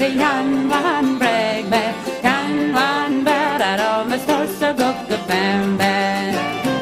Jan van Bregberg, Jan van Berg, med största gott Bamberg.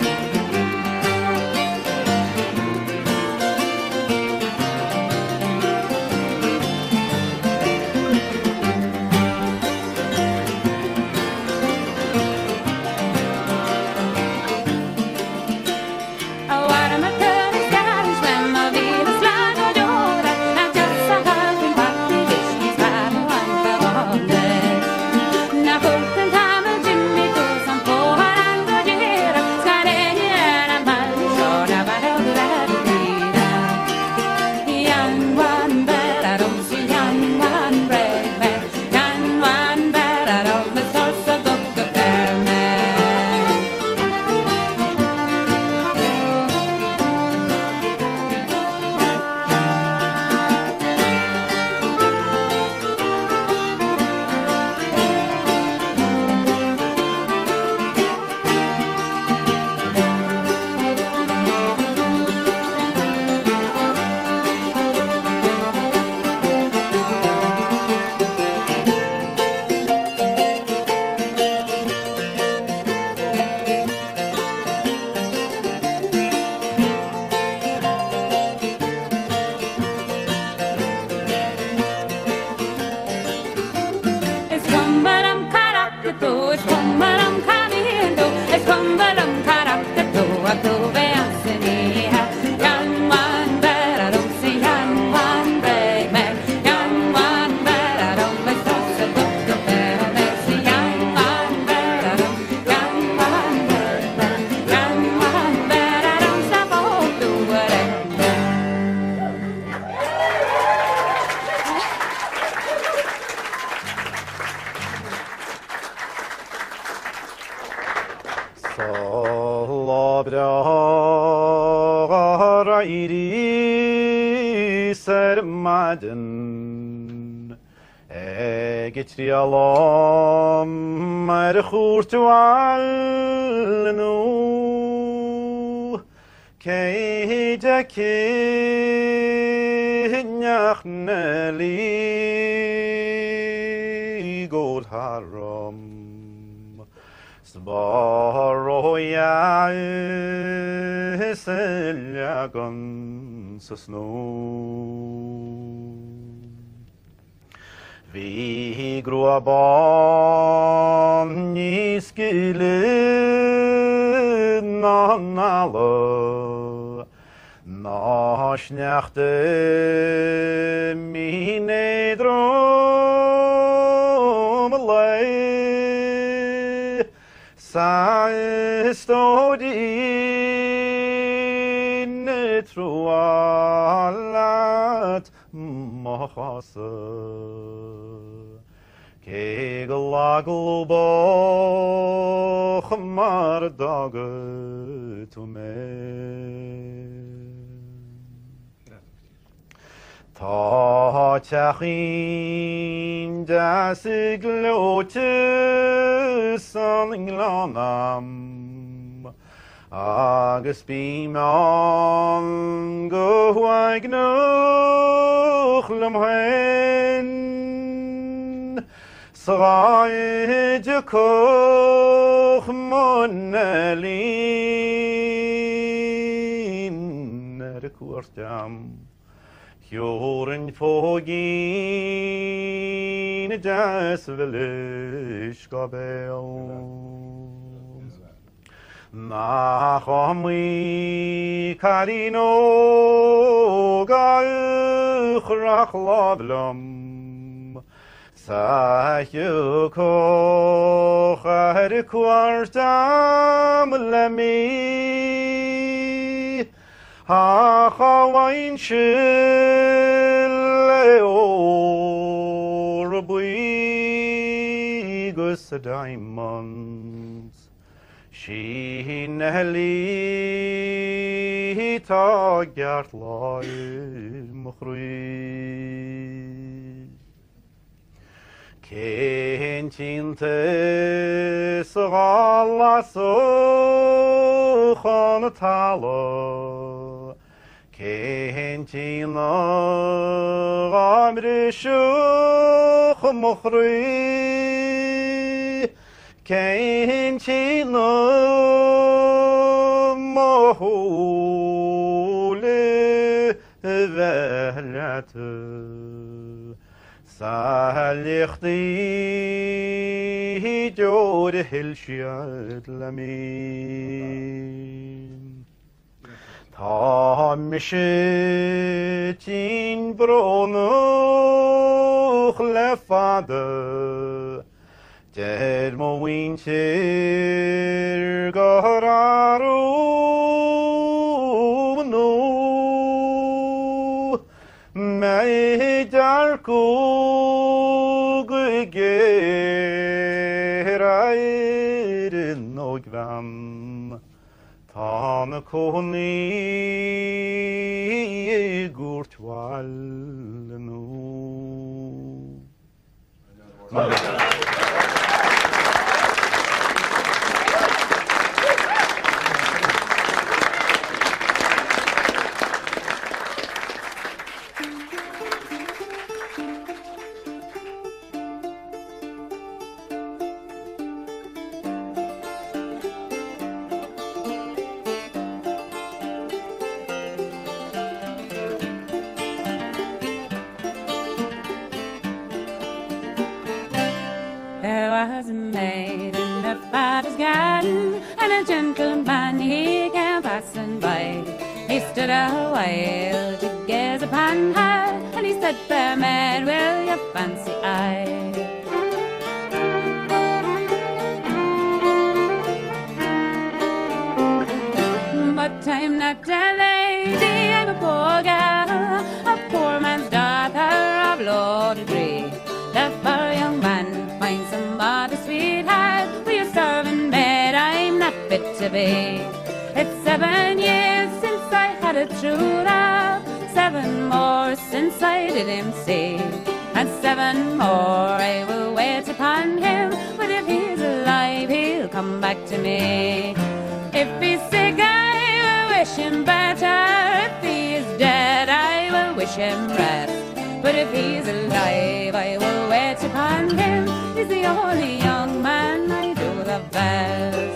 Trialam chwrtwal nhw Ceida cynnach neli god haram Sbaroia seljagan snow Vi grå barn I skylden alle Nasjnächte mine drömmelei Sei stod inne troalat mahasa Kegelagel maar dagen to me. Ta tjachin das glote sanglanam agus biman go waignoch lemhen Sraide koch monelin er kwartam Hjoren fogin das velish gabel Nachami karino gal khrachlavlam Sa'yu kochar kwartam lemi Ha-chawain shil buigus diamonds She nehli ta gyart lai mukhrui Kentinte sgalla sukhan tala كنتي غامر شوخ مخري كنتي مهول ذهلت سالختي جوره الشياد لمين تامشتين برونوخ لفاده در موینتر گهرارونو می در کوگ گرایر نگوم تام کنی گورتوالنو. There was a maid in her father's garden, and a gentleman he came passing by. He stood a while to gaze upon her, and he said, "Fair maid, will you fancy I?" But I'm not a lady, I'm a poor girl, a poor man's daughter of low degree. Therefore, young man, find some other sweetheart, for your servant maid I'm not fit to be. It's 7 years since I had a true love, 7 more since I did him see, and 7 more I will wait upon him, but if he's alive he'll come back to me. If he's sick I will wish him better, if he is dead I will wish him rest, but if he's alive I will wait upon him. He's the only young man I do the best.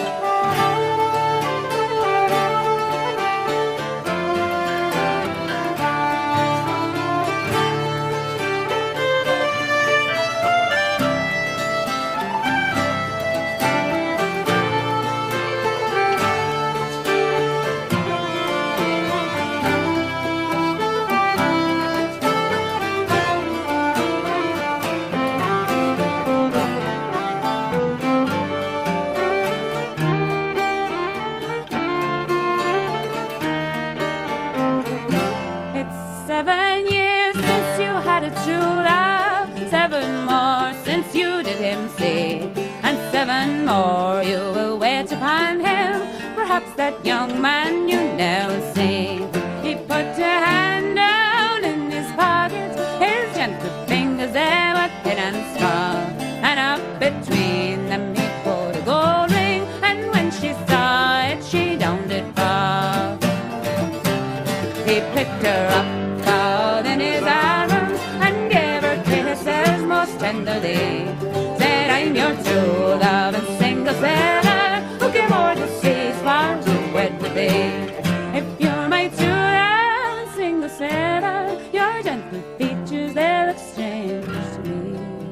True love, 7 more since you did him see, and 7 more you will wait upon him. Perhaps that young man you now see. He put a hand down in his pocket, his gentle fingers they were thin and strong, and up between them he put a gold ring, and when she saw it she downed it fall. He picked her up out in his arms and gave her kisses most tenderly. Said, "I'm your true love and single sailor, who came o'er the seas far to wed with thee. If you're my true love and single sailor, your gentle features they look strange to me.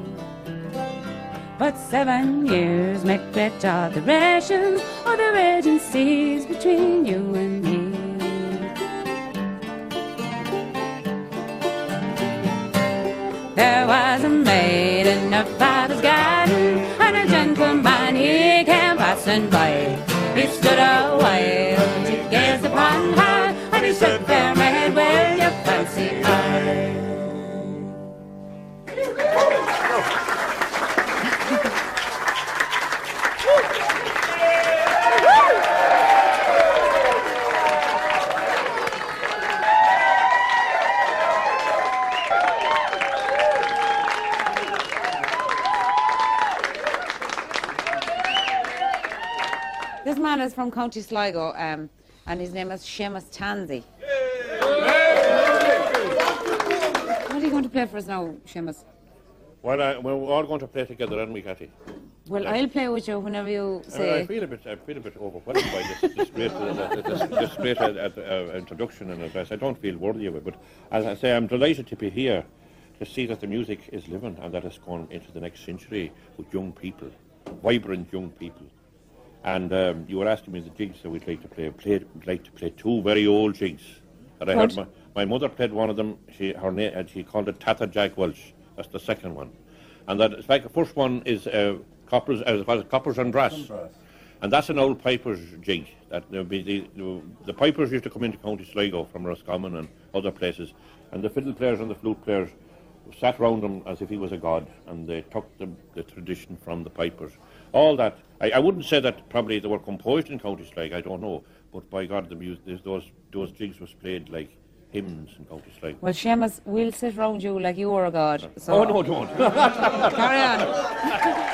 But 7 years make great alterations, or the raging seas between you and me." There was a maid in her father's garden, and a gentleman he came passing by. He stood a while to gaze upon her, and he said, "Fair maid, will you fancy I?" This man is from County Sligo, and his name is Seamus Tansey. going to play for us now, Seamus? Well, we're all going to play together, aren't we, Cathy? Well, I'll play with you whenever you say. I feel a bit overwhelmed by this great introduction and address. I don't feel worthy of it, but as I say, I'm delighted to be here to see that the music is living and that it's gone into the next century with young people, vibrant young people. And you were asking me the jigs that we'd like to play. We'd like to play two very old jigs that I heard. My mother played one of them. She called it Tata Jack Welch. That's the second one. And that, it's like the first one is coppers and brass. And that's an old piper's jig. That the pipers used to come into County Sligo from Roscommon and other places, and the fiddle players and the flute players sat round him as if he was a god, and they took the tradition from the pipers. All that, I wouldn't say that probably they were composed in County Sligo, I don't know, but by God, the music, those jigs was played like hymns in County Sligo. Well, Seamus, we'll sit round you like you were a god. So oh, no, don't. Carry on.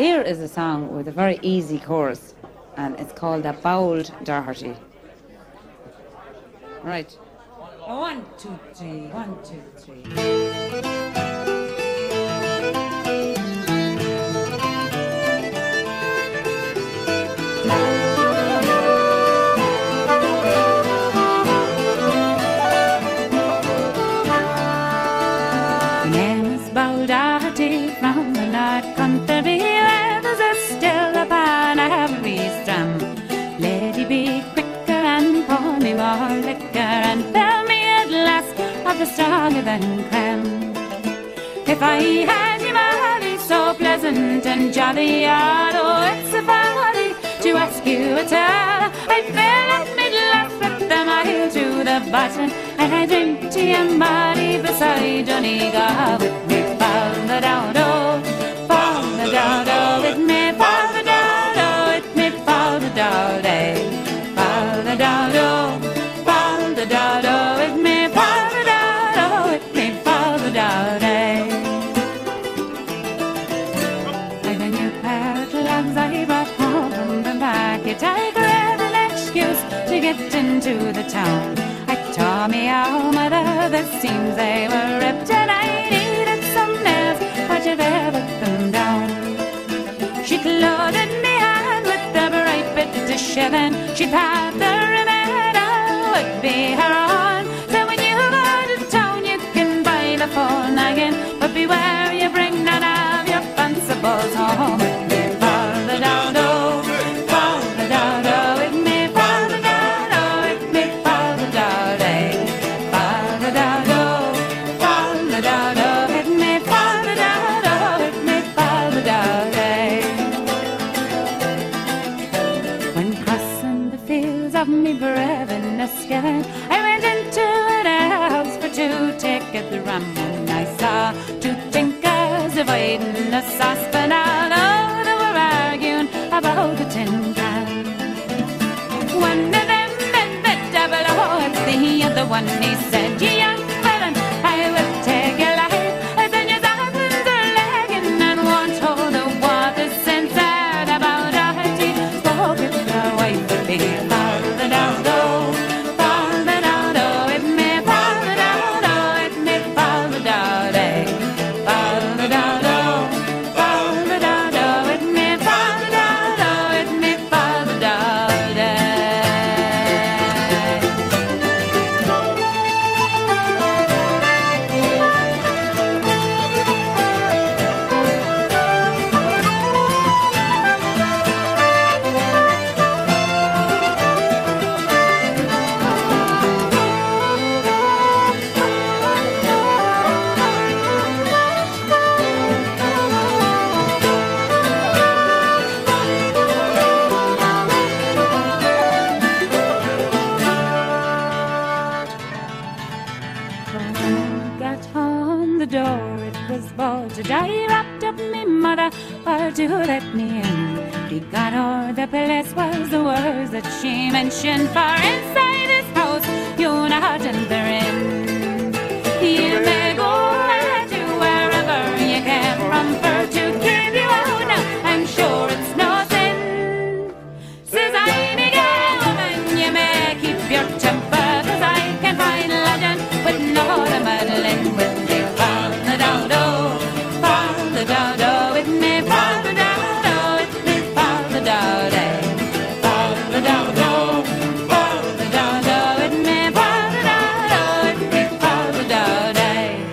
Here is a song with a very easy chorus, and it's called A Bowled Doherty. Right. 1, 2, 3, 1, 2, 3. From the North Country, where there's a still upon every strum. Lady, be quicker and pour me more liquor and fill me at last of the stronger than creme. If I had you, Molly, so pleasant and jolly, oh, it's a folly to ask you at all. I fill up me glass with the mile to the bottom, and I drink to your body beside Johnny Go with me. Fall the dodo, with me, fall the dodo, with me, fall the dodo, fall the dodo, with me, fall the dodo, with me, fall the dodo. I've a new pair of gloves I brought home from the market. I grabbed an excuse to get into the town. I tore me out, mother, the seams they were ripped, and I needed some nails, but you there put them down. She loaded me hand with the bright bit of shilling. She thought the remainder would be her own. So when you go to town, you can buy the full noggin, but beware you bring none of your fanciables home with me. Fall the dodo, with me, fall the dodo, with me, fall the dodo, fall the dodo, with me, fall the dodo, with me, fall the dodo. Of me brave in the sky, I went into an house for to take at the rum, and I saw two tinkers avoiding the saucepan. Although they were arguing about the tin can, one of them bent the double horse, the other one he said, "You young villain, I will take your life, as then your husbands are lagging and won't hold the water since out about a hearty spoke with your wife would be." I wrapped up me mother for to let me in. Be God or the place was the words that she mentioned. For inside this house you're not entering. You may go to wherever you came from for to keep you out. Now I'm sure it's no sin. Says I began woman, you may keep your temper, 'cause I can find legend with no the muddling with me. Fall the dodo, with me, fall the dodo, with me, fall the dodo, fall the dodo, with me, fall the dodo, with me, fall the dodo.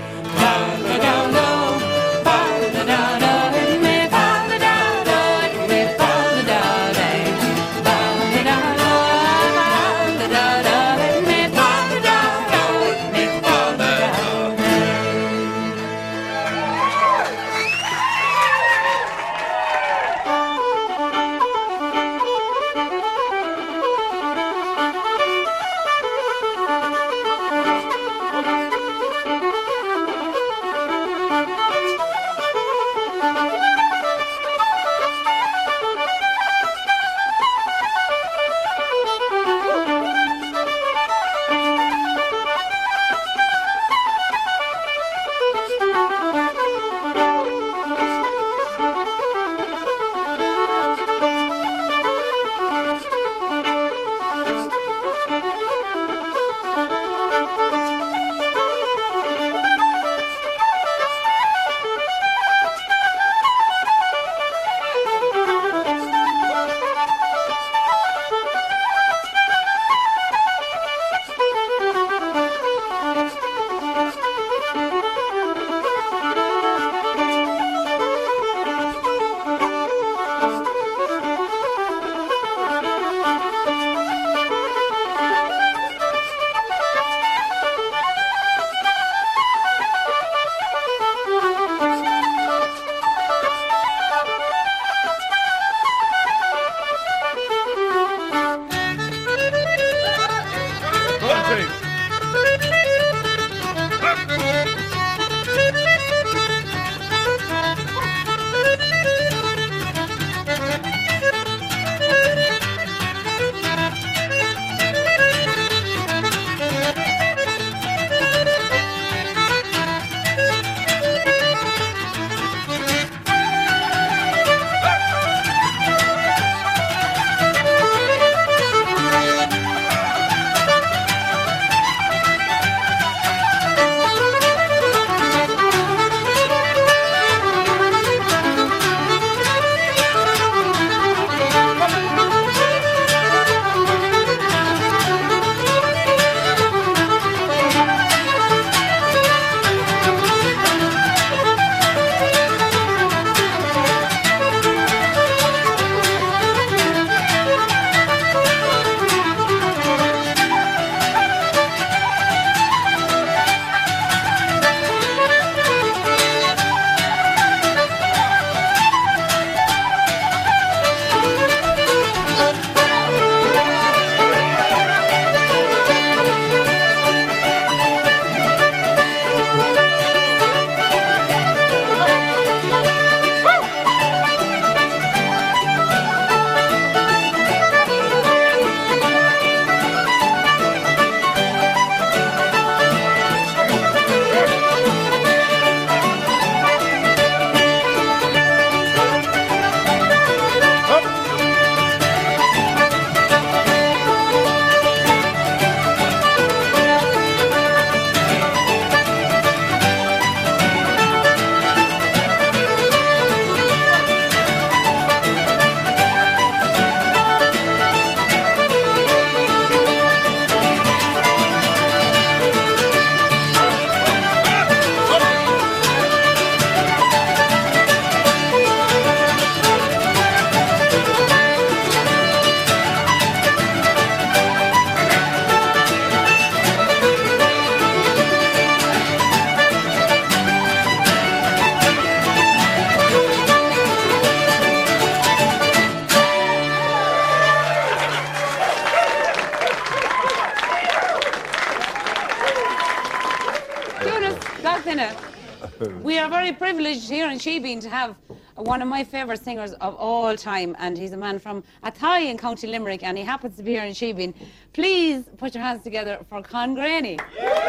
We are very privileged here in Sheebeen to have one of my favourite singers of all time, and he's a man from Athy in County Limerick, and he happens to be here in Sheebeen. Please put your hands together for Con Graney.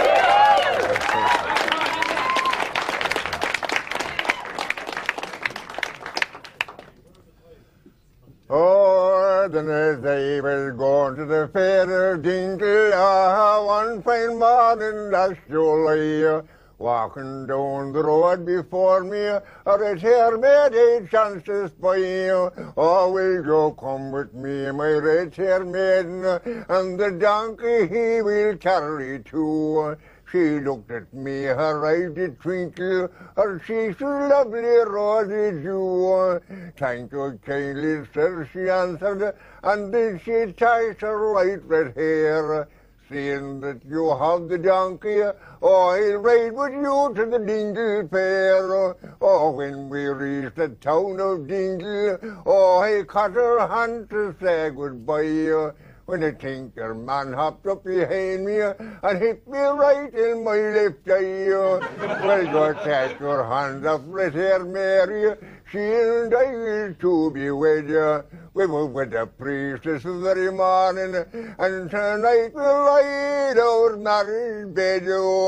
Oh, then as they was going to the fair of Dingle, one fine morning last July, walking down the road before me, a red-hair maid a chance to spy. Oh, will you come with me, my red-hair maiden, and the donkey he will carry too. She looked at me, her eyes did twinkle, her cheeks were lovely rosy dew. Thank you kindly, sir, she answered, and then she tied her light red hair. Seeing that you have the donkey, oh, I'll ride with you to the Dingle Fair. Oh, when we reached the town of Dingle, oh, I caught her hand to say goodbye. When the tinker man hopped up behind me and hit me right in my left eye. Well, you take your hand off red-hair Mary, she and I will to be wed. We were with the priest this very morning, and tonight we'll ride our marriage bed.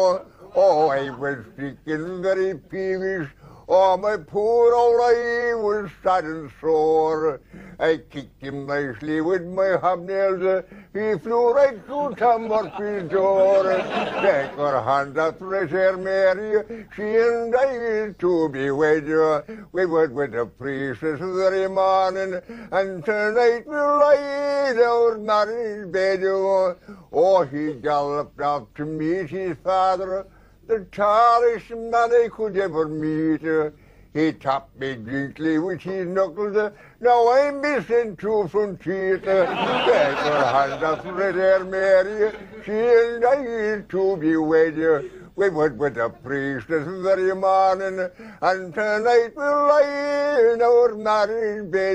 Oh, I was speaking very peevish. Oh, my poor old eye was sad and sore. I kicked him nicely with my hobnails. He flew right through Tom Murphy's door. Take her hand off red-hair Mary, she and I is to be wed. We went with the priest this very morning, and tonight we'll lie our marriage bed. Oh, he galloped off to meet his father, the tallest man I could ever meet. He tapped me gently with his knuckles. Now I'm missing two front teeth. Take her hand off red-hair Mary, she and I is to be wed. We went with the priest this very morning, and tonight we'll lie in our marriage bed.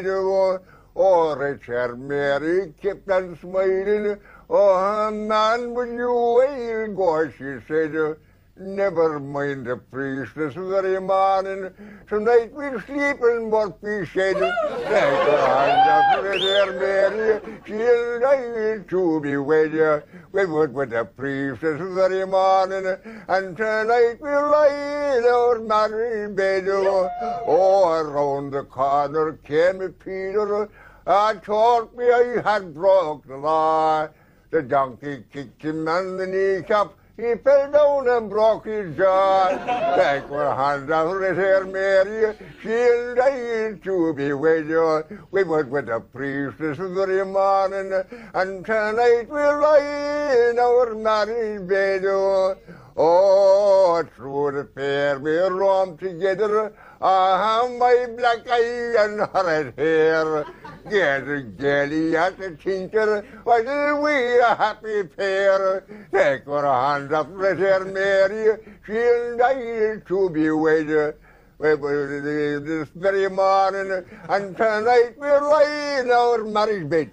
Oh, red-hair Mary kept on smiling. Oh, man, will you will go, she said. Never mind the priest this very morning. Tonight we'll sleep in Murphy's shed. Take her hand off red-hair Mary, she and I is to be wed. We went with the priest this very morning, and tonight we'll lie in our marriage bed. Oh, around the corner came Peter. Told me I had broke the law. The donkey kicked him on the kneecap. He fell down and broke his jaw. Take her hand off red-hair Mary, she and I is to be wed. We went with the priest this very morning, and tonight we'll lie in our marriage bed. Oh, through the fair we roamed together, my black eye and her red hair. Gathered gaily at the tinker, wasn't we a happy pair? Take her hand off red-hair Mary, she and I is to be wed. This very morning, and tonight we'll lie in our marriage bed.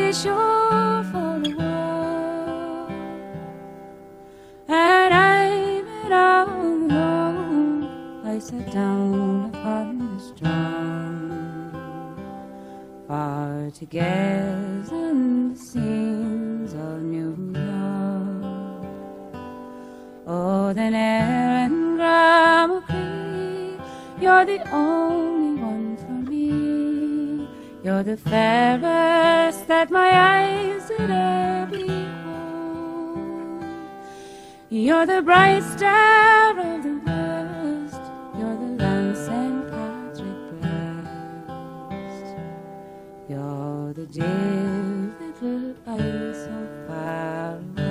be sure for the world. And I'm all alone. I sat down upon the strand, far to gaze on the scenes of New York. Oh, then Aaron Graham Cree, you're the only one for me. You're the fairest that my eyes did ever behold. You're the bright star of the west. You're the land St. Patrick blessed. You're the dear little ice so far away.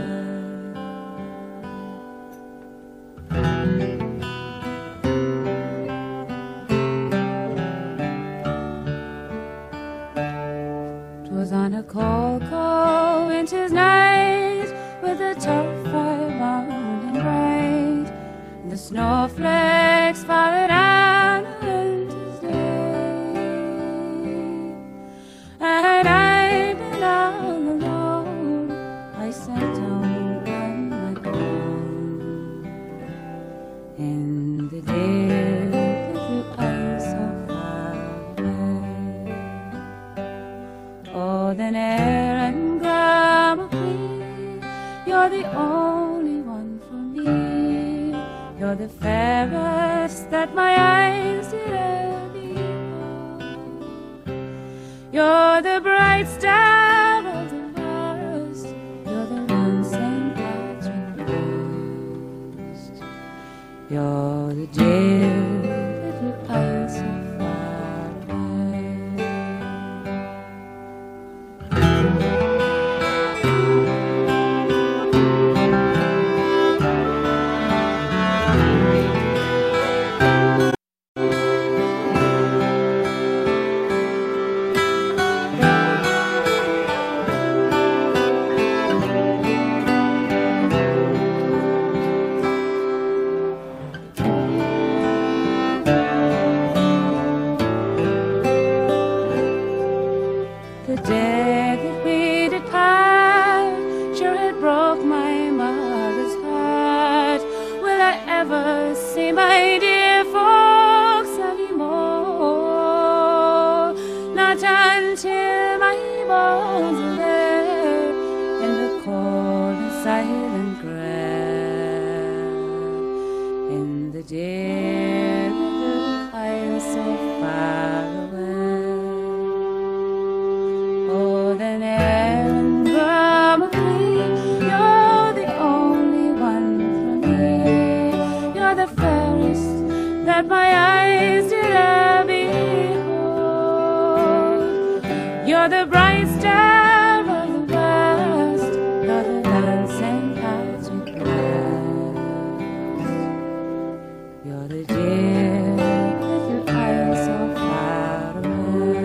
'Twas on a cold, cold winter's night, with the turf-fire round and bright, and the snowflakes falling on a winter's day. And I've been all alone. I sat down on my ground in the dear little ice so far away. Oh, then Aaron Graham Cree, you're the only one for me. You're the fairest that my eyes did ever behold. You're the bright star of the west. You're the one St. Patrick blessed. You're the dear little ice so far away. The day that we did part, sure it broke my mother's heart. Will I ever see my dear folks anymore? Not until my bones are there in the cold and silent ground, in the dear little isle so far away. Oh, then Aaron Graham Cree, you're the only one for me. You're the fairest that my eyes did ever behold. You're the bright star of the west. You're the land St. Patrick blessed. You're the dear little isle so far away.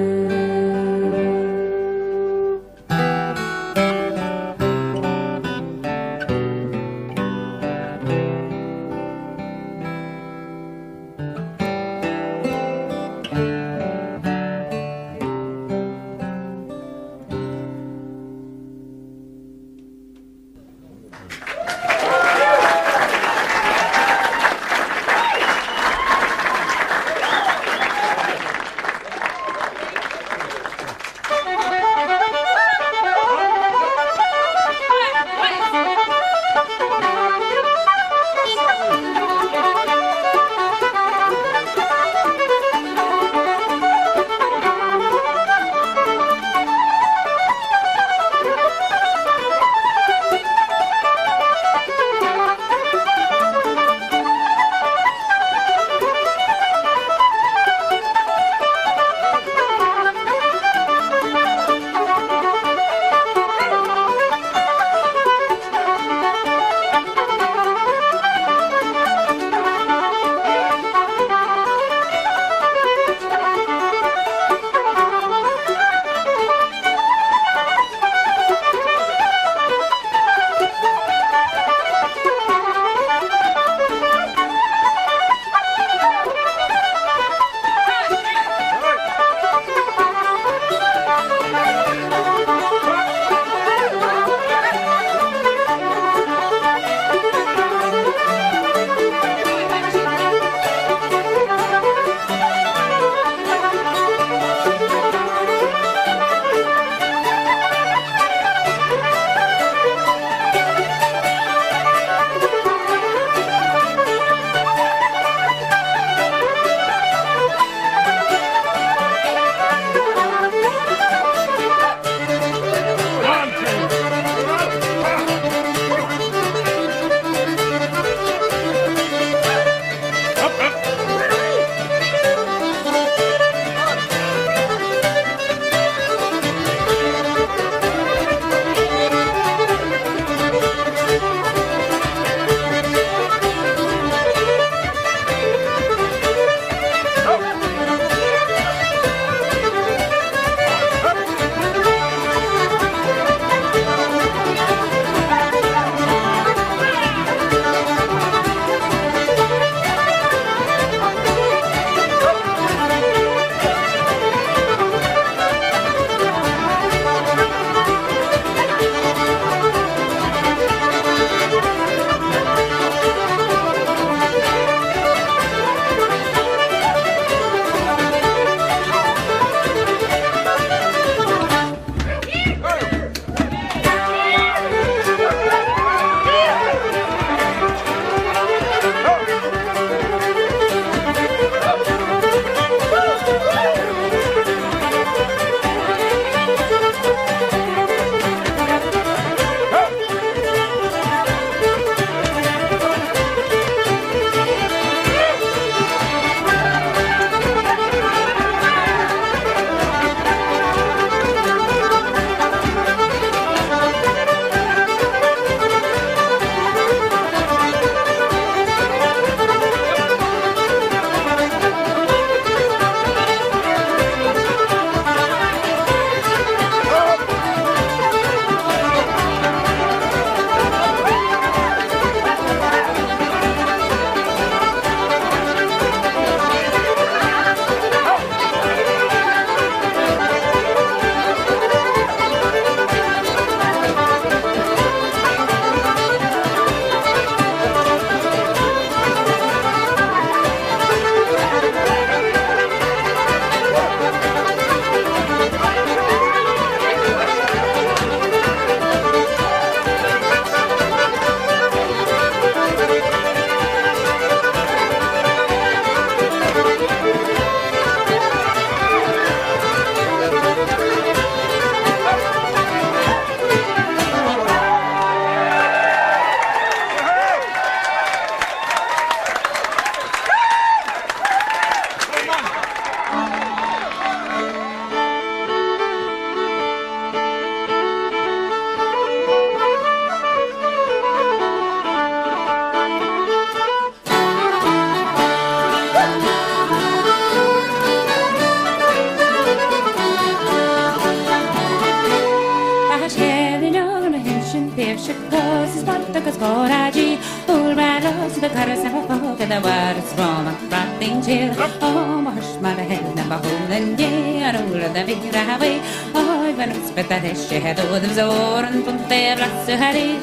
Shikos is Spartacus Coraji, Ulrados, the Caras of a folk, and the words from a frotting chill. Oh, wash my head, never holding ye, and all of the big away. Oh, when it's better, she had all the Zor and put their last to Harry.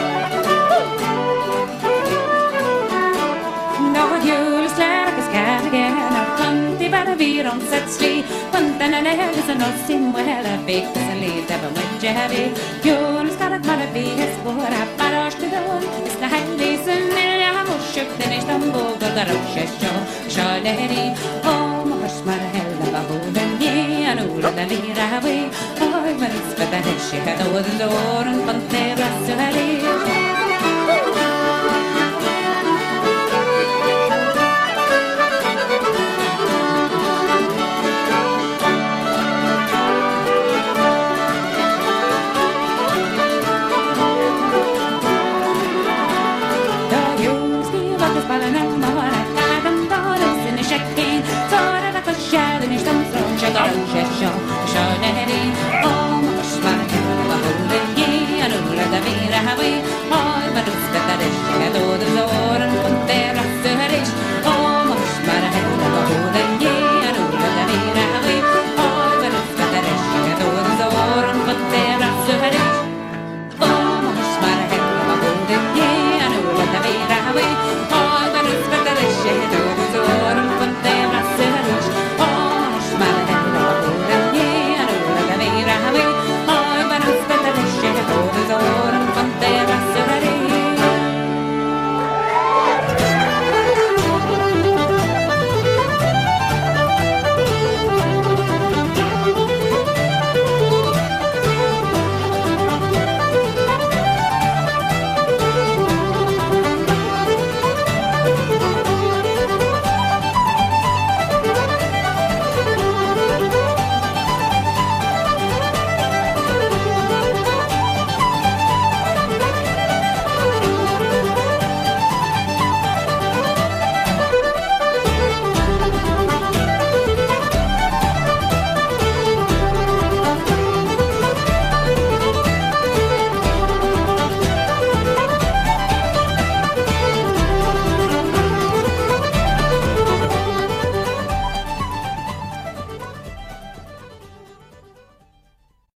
No, you'll slap his cat again, and plenty better be on set street. One then and a head is a no sim well, a big lead, ever with Javi. You'll start at Marabi, his board up, Marosh to the one. It's the highly similar, I'm a ship, then it's Dumbo, the Garosha show, Charlie. Oh, my hush, my hell, never holding ye, and all of the Lira away. Oh, when it's better, she had all the door and put their last to Harry.